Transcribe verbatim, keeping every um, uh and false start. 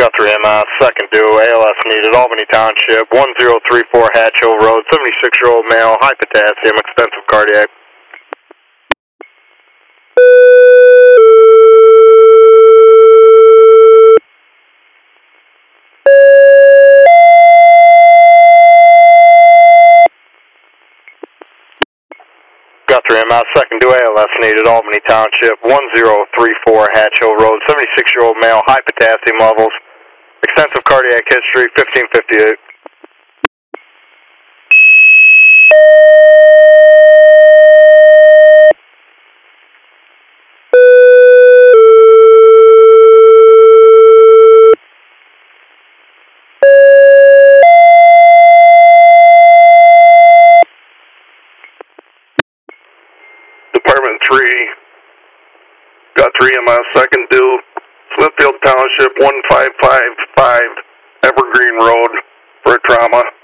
Got three M S, second due, A L S needed, Albany Township, one zero three four Hatch Hill Road, seventy-six-year-old male, high potassium, extensive cardiac. Got three M S, second due, A L S needed, Albany Township, one zero three four Hatch Hill Road, seventy-six-year-old male, high potassium levels, extensive cardiac history, fifteen fifty-eight. Department three, got three M S, second due, Smithfield Township, one five five five Evergreen Road for a trauma.